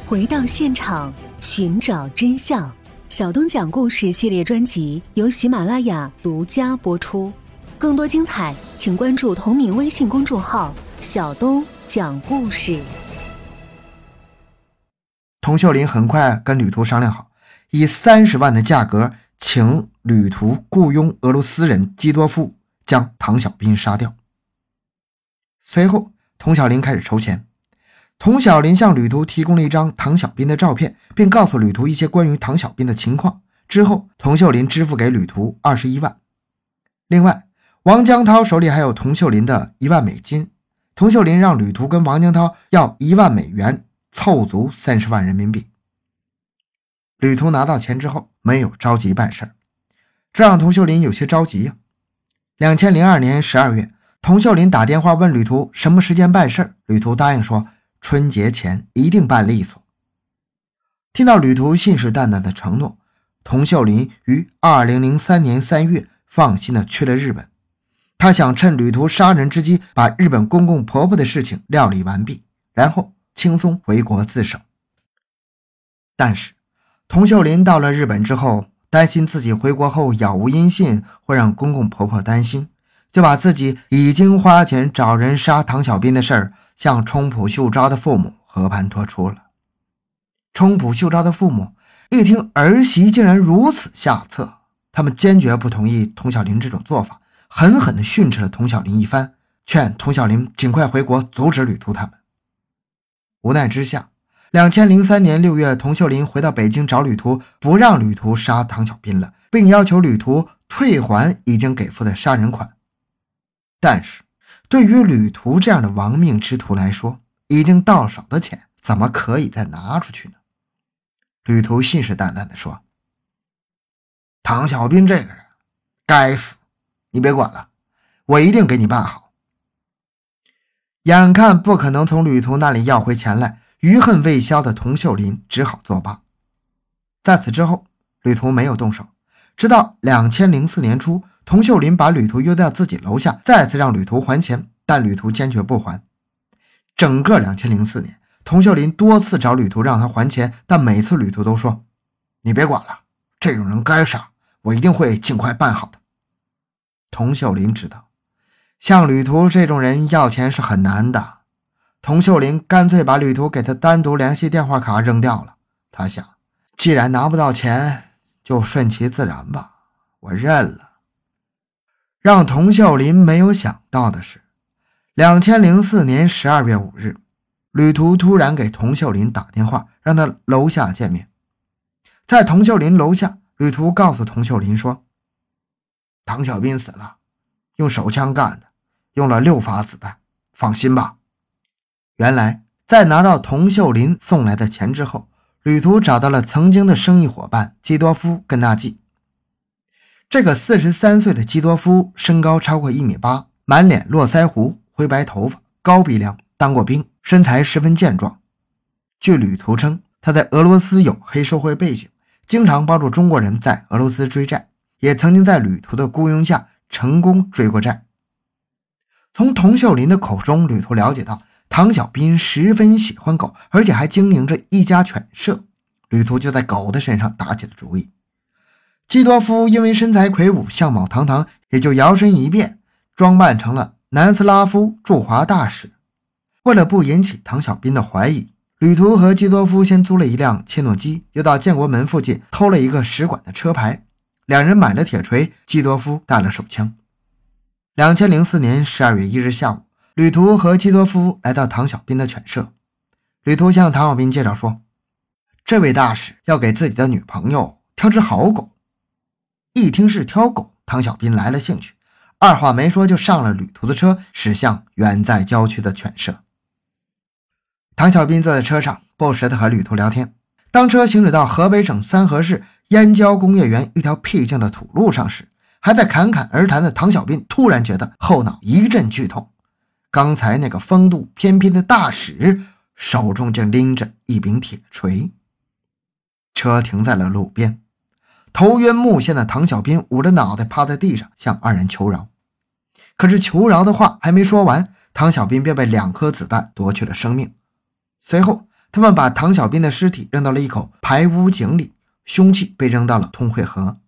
回到现场，寻找真相。小东讲故事系列专辑由喜马拉雅独家播出。更多精彩，请关注同名微信公众号“小东讲故事”。 童秀林很快跟旅途商量好，以30万的价格请旅途雇佣俄罗斯人基多夫将唐小斌杀掉。随后，童小林开始筹钱。童小林向旅途提供了一张唐小斌的照片，并告诉旅途一些关于唐小斌的情况。之后，童秀林支付给旅途21万。另外，王江涛手里还有童秀林的1万美金。童秀林让旅途跟王江涛要1万美元，凑足30万人民币。旅途拿到钱之后，没有着急办事，这让童秀林有些着急呀。2002年12月，童秀林打电话问旅途什么时间办事，旅途答应说春节前一定办利索。听到旅途信誓旦旦的承诺，童秀林于2003年3月放心的去了日本。他想趁旅途杀人之机把日本公公婆婆的事情料理完毕，然后轻松回国自首。但是童秀林到了日本之后，担心自己回国后杳无音信会让公公婆婆担心，就把自己已经花钱找人杀唐小斌的事儿向冲浦秀昭的父母和盘托出了。冲浦秀昭的父母一听儿媳竟然如此下策，他们坚决不同意童小林这种做法，狠狠地训斥了童小林一番，劝童小林尽快回国阻止旅途他们。无奈之下，2003年6月，童秀林回到北京找旅途，不让旅途杀唐小斌了，并要求旅途退还已经给付的杀人款。但是对于旅途这样的亡命之徒来说，已经到手的钱怎么可以再拿出去呢？旅途信誓旦旦地说，唐小斌这个人该死，你别管了，我一定给你办好。眼看不可能从旅途那里要回钱来，余恨未消的童秀林只好作罢。在此之后，旅途没有动手，直到2004年初，童秀林把旅途约到自己楼下，再次让旅途还钱，但旅途坚决不还。整个2004年，童秀林多次找旅途让他还钱，但每次旅途都说，你别管了，这种人该杀，我一定会尽快办好的。童秀林知道向旅途这种人要钱是很难的，童秀林干脆把旅途给他单独联系电话卡扔掉了。他想，既然拿不到钱，就顺其自然吧，我认了。让童秀林没有想到的是，2004年12月5日，旅途突然给童秀林打电话，让他楼下见面。在童秀林楼下，旅途告诉童秀林说，唐小斌死了，用手枪干的，用了6发子弹，放心吧。原来在拿到童秀林送来的钱之后，旅途找到了曾经的生意伙伴基多夫跟纳季。这个43岁的基多夫身高超过1.8米，满脸络腮胡，灰白头发，高鼻梁，当过兵，身材十分健壮。据旅途称，他在俄罗斯有黑社会背景，经常帮助中国人在俄罗斯追债，也曾经在旅途的雇佣下成功追过债。从童秀林的口中，旅途了解到唐小斌十分喜欢狗，而且还经营着一家犬舍，旅途就在狗的身上打起了主意。基多夫因为身材魁梧，相貌堂堂，也就摇身一变，装扮成了南斯拉夫驻华大使。为了不引起唐小斌的怀疑，旅途和基多夫先租了一辆切诺基，又到建国门附近偷了一个使馆的车牌。两人买了铁锤，基多夫带了手枪。2004年12月1日下午，旅途和基多夫来到唐小斌的犬舍。旅途向唐小斌介绍说，这位大使要给自己的女朋友挑只好狗。一听是挑狗，唐小斌来了兴趣，二话没说就上了旅途的车，驶向远在郊区的犬舍。唐小斌坐在车上，不时地和旅途聊天。当车行驶到河北省三河市燕郊工业园一条僻静的土路上时，还在侃侃而谈的唐小斌突然觉得后脑一阵剧痛。刚才那个风度翩翩的大使手中竟拎着一柄铁锤。车停在了路边，头晕目眩的唐小斌捂着脑袋趴在地上向二人求饶。可是求饶的话还没说完，唐小斌便被2颗子弹夺去了生命。随后他们把唐小斌的尸体扔到了一口排污井里，凶器被扔到了通惠河。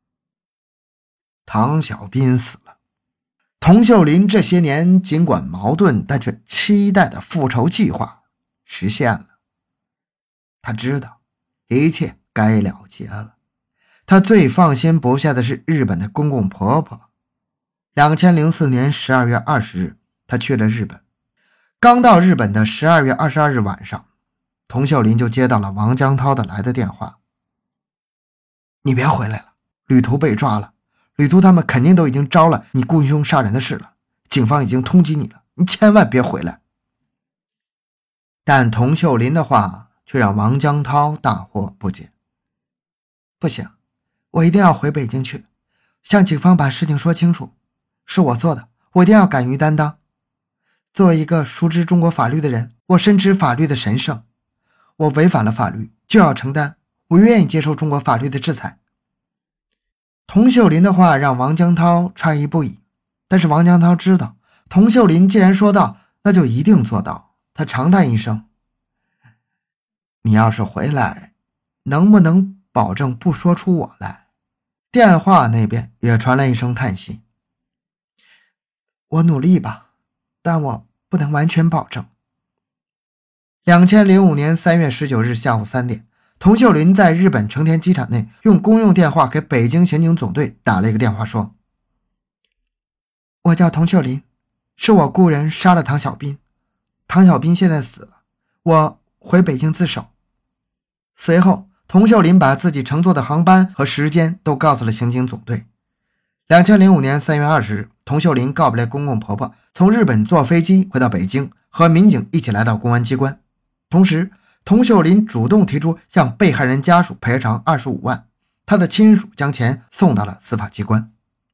唐小斌死了，童秀林这些年尽管矛盾，但却期待的复仇计划实现了。他知道一切该了结了，他最放心不下的是日本的公公婆婆。2004年12月20日，他去了日本。刚到日本的12月22日晚上，童秀林就接到了王江涛的来的电话。你别回来了，旅途被抓了，旅途他们肯定都已经招了你雇凶杀人的事了，警方已经通缉你了，你千万别回来。但童秀林的话却让王江涛大惑不解。不行，我一定要回北京去，向警方把事情说清楚，是我做的，我一定要敢于担当。作为一个熟知中国法律的人，我深知法律的神圣，我违反了法律就要承担，我愿意接受中国法律的制裁。童秀林的话让王江涛诧异不已，但是王江涛知道童秀林既然说到，那就一定做到。他长叹一声，你要是回来，能不能保证不说出我来？电话那边也传来一声叹息。我努力吧，但我不能完全保证。2005年3月19日下午3点，童秀林在日本成田机场内用公用电话给北京刑警总队打了一个电话，说：我叫童秀林，是我雇人杀了唐小斌，唐小斌现在死了，我回北京自首。随后童秀林把自己乘坐的航班和时间都告诉了刑警总队。2005年3月20日，童秀林告别了公公婆婆，从日本坐飞机回到北京，和民警一起来到公安机关。同时童秀林主动提出向被害人家属赔偿25万，他的亲属将钱送到了司法机关。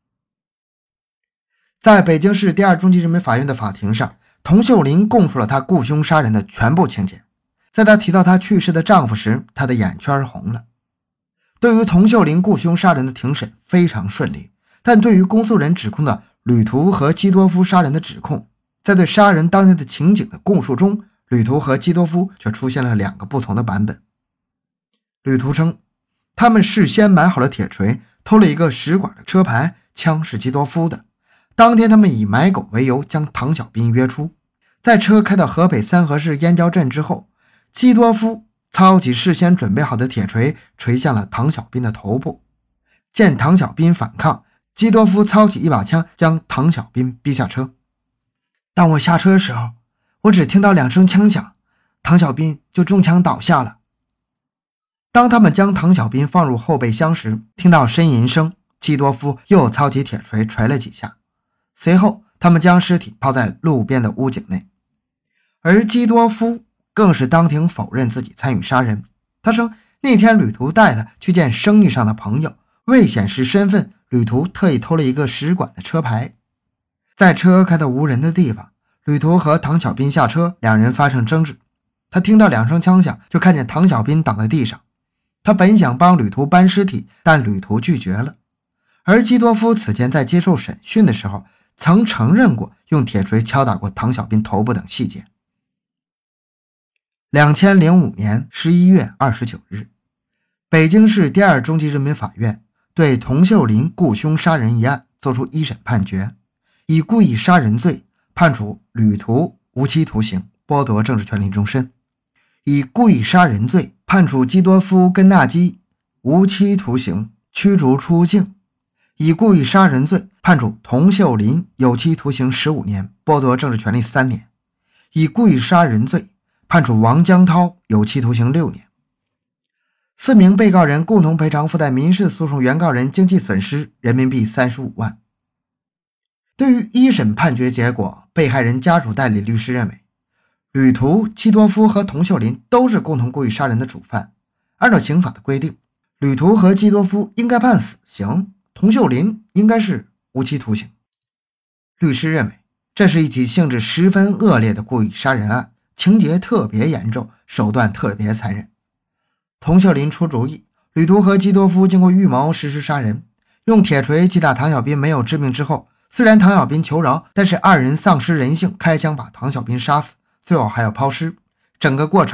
在北京市第二中级人民法院的法庭上，童秀林供述了他雇凶杀人的全部情节。在他提到她去世的丈夫时，他的眼圈红了。对于童秀林雇凶杀人的庭审非常顺利，但对于公诉人指控的旅途和基多夫杀人的指控，在对杀人当天的情景的供述中，旅途和基多夫却出现了两个不同的版本。旅途称，他们事先买好了铁锤，偷了一个使馆的车牌，枪是基多夫的。当天他们以买狗为由将唐小斌约出，在车开到河北三河市燕郊镇之后，基多夫操起事先准备好的铁锤，锤向了唐小斌的头部。见唐小斌反抗，基多夫操起一把枪将唐小斌逼下车。当我下车的时候，我只听到2声枪响，唐小斌就中枪倒下了。当他们将唐小斌放入后备箱时，听到呻吟声，基多夫又操起铁锤锤了几下。随后他们将尸体抛在路边的屋井内。而基多夫更是当庭否认自己参与杀人，他称那天旅途带他去见生意上的朋友，为显示身份，旅途特意偷了一个使馆的车牌。在车开到无人的地方，旅途和唐小斌下车，两人发生争执。他听到2声枪响，就看见唐小斌倒在地上。他本想帮旅途搬尸体，但旅途拒绝了。而基多夫此前在接受审讯的时候，曾承认过用铁锤敲打过唐小斌头部等细节。2005年11月29日，北京市第二中级人民法院对童秀林雇凶杀人一案作出一审判决，以故意杀人罪判处旅途无期徒刑，剥夺政治权利终身；以故意杀人罪判处基多夫跟纳基无期徒刑，驱逐出境；以故意杀人罪判处童秀林有期徒刑15年，剥夺政治权利3年；以故意杀人罪判处王江涛有期徒刑6年。4名被告人共同赔偿附带民事诉讼原告人经济损失人民币35万。对于一审判决结果，被害人家属代理律师认为，旅途、基多夫和童秀林都是共同故意杀人的主犯。按照刑法的规定，旅途和基多夫应该判死刑，童秀林应该是无期徒刑。律师认为，这是一起性质十分恶劣的故意杀人案，情节特别严重，手段特别残忍。童秀林出主意，旅途和基多夫经过预谋实施杀人，用铁锤击打唐小斌没有致命之后，虽然唐小斌求饶，但是2人丧失人性，开枪把唐小斌杀死，最后还要抛尸。整个过程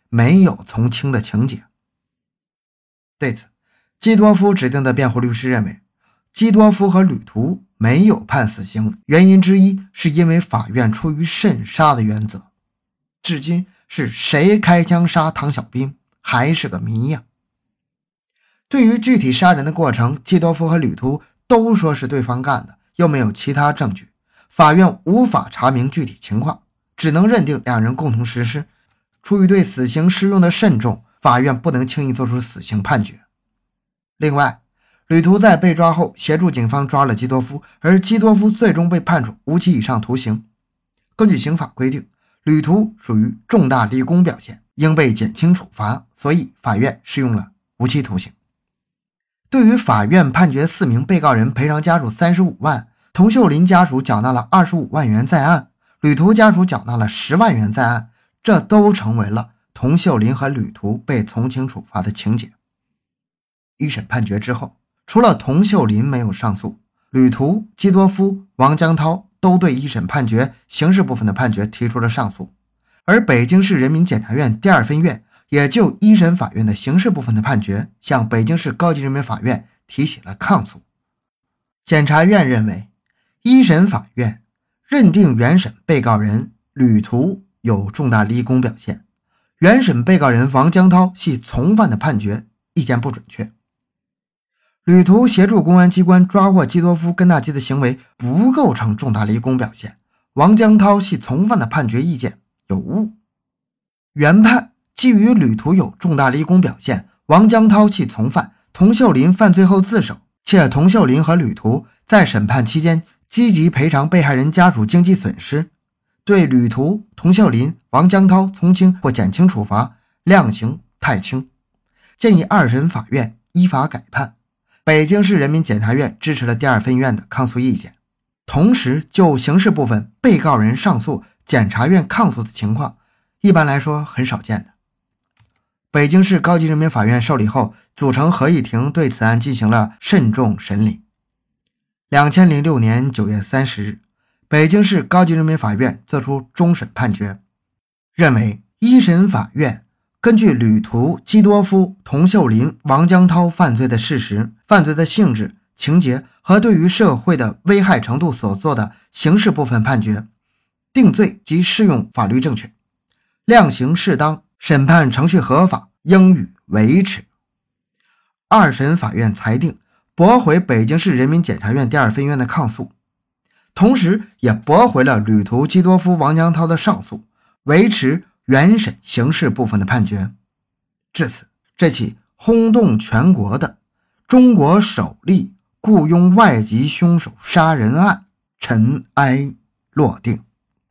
没有从轻的情节。对此，基多夫指定的辩护律师认为，基多夫和旅途没有判死刑，原因之一是因为法院出于慎杀的原则。至今是谁开枪杀唐小斌还是个谜呀。对于具体杀人的过程，基多夫和旅途都说是对方干的，又没有其他证据，法院无法查明具体情况，只能认定两人共同实施。出于对死刑适用的慎重，法院不能轻易做出死刑判决。另外，旅途在被抓后协助警方抓了基多夫，而基多夫最终被判处无期以上徒刑。根据刑法规定，旅途属于重大立功表现，应被减轻处罚，所以法院适用了无期徒刑。对于法院判决4名被告人赔偿家属35万，童秀林家属缴纳了25万元在案，旅途家属缴纳了10万元在案，这都成为了童秀林和旅途被从轻处罚的情节。一审判决之后，除了童秀林没有上诉，旅途、基多夫、王江涛都对一审判决刑事部分的判决提出了上诉，而北京市人民检察院第2分院也就一审法院的刑事部分的判决向北京市高级人民法院提起了抗诉。检察院认为，一审法院认定原审被告人旅途有重大立功表现，原审被告人王江涛系从犯的判决意见不准确。旅途协助公安机关抓获基多夫跟纳基的行为不构成重大立功表现，王江涛系从犯的判决意见有误。原判基于旅途有重大立功表现，王江涛系从犯，童秀林犯罪后自首，且童秀林和旅途在审判期间积极赔偿被害人家属经济损失，对旅途、童秀林、王江涛从轻或减轻处罚，量刑太轻，建议二审法院依法改判。北京市人民检察院支持了第2分院的抗诉意见，同时就刑事部分被告人上诉、检察院抗诉的情况，一般来说很少见的。北京市高级人民法院受理后，组成合议庭对此案进行了慎重审理。2006年9月30日，北京市高级人民法院作出终审判决，认为一审法院根据旅途、基多夫、童秀林、王江涛犯罪的事实、犯罪的性质、情节和对于社会的危害程度所做的刑事部分判决，定罪及适用法律正确，量刑适当，审判程序合法，应予维持。二审法院裁定驳回北京市人民检察院第2分院的抗诉，同时也驳回了旅途、基多夫、王江涛的上诉，维持原审刑事部分的判决。至此，这起轰动全国的中国首例雇佣外籍凶手杀人案尘埃落定。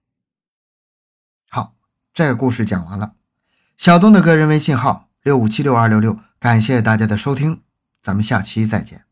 好，这个故事讲完了。小东的个人微信号65762266，感谢大家的收听，咱们下期再见。